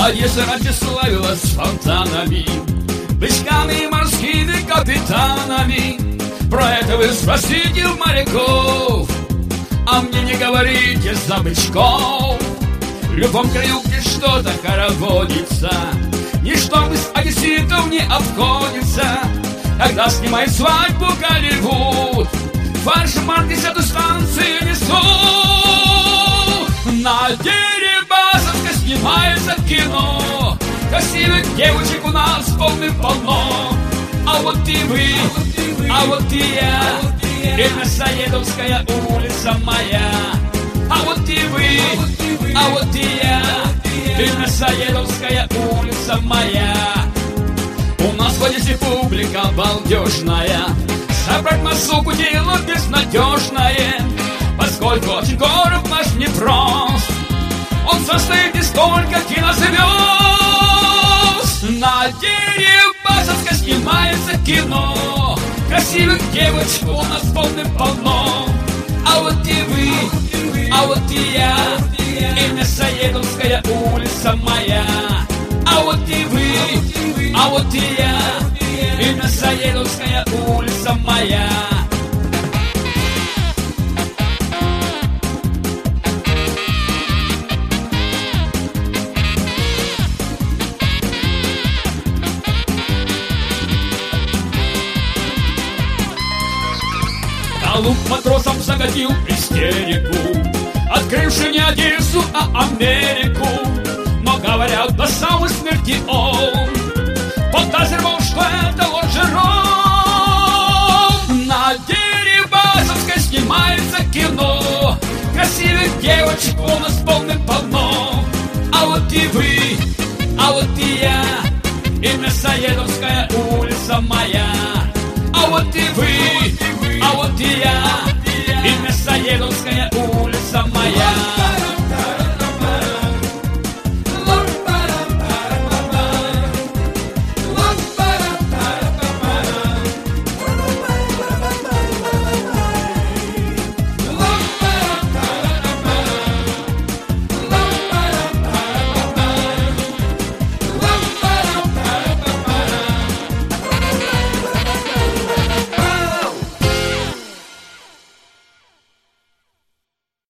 Одесса раньше славилась фонтанами, бычками и морскими капитанами. Про это вы спросите у моряков, а мне не говорите за бычков. В любом краю, где что-то хороводится, ничто без одесситов не обходится. Когда снимает свадьбу Голливуд, фальш-марк 10-ю станцию несут. На Дерибасовской снимается кино, красивых девочек у нас полным-полно. А вот и вы, а вот и я, и Мясоедовская улица моя. А вот и вы, а вот и я, и Мясоедовская улица моя. У нас в Одессе публика балдежная, собрать массовку дело безнадежное, поскольку очень город наш непрост, он состоит из столько кинозвезд. На Дерибасовской снимается кино, красивых девочек у нас полным-полно. А вот и вы, а вот и я, и Мясоедовская улица моя. А вот и вы, а вот и я, и Мясоедовская улица моя. Колумб матросом загодил истерику, открывши не Одессу, а Америку. Но говорят, до самой смерти он подозревал, что это лонжерон. На Дерибасовской снимается кино, красивых девочек у нас полным-полно. А вот и вы, а вот и я, и Мясоедовская улица моя. А вот и вы, а вот и я, и Мясоедовская улица моя.